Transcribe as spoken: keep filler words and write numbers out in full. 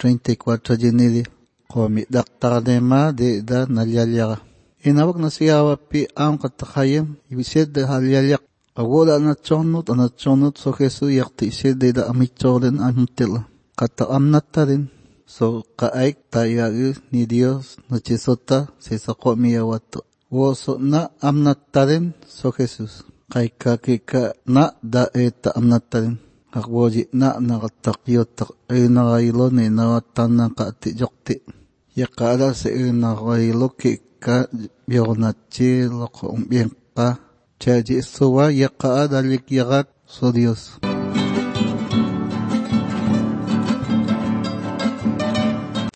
treinta y cuatro jinidi. Komi daktar dema de da nalyalyaga. Inawag na siyawa pi ang katakayam, ibisid de halyalyak. Awola na chonut, na chonut, so Jesu yakti isid de da amicholen amtila. Kata amnata rin. So kaik tayagi ni Dios na chisota si sako miyawato. Woso na amnata rin so Jesus. Kay kakika na da eta amnata rin. Akwoji na nakatakyotak ay nakaylo ni nawatan ng kaatijokti. Yakala sa iyo nakaylo ki ka biyonatchi loko umbiyan ka. Chaji suwa yakaadalik yakat so Dios.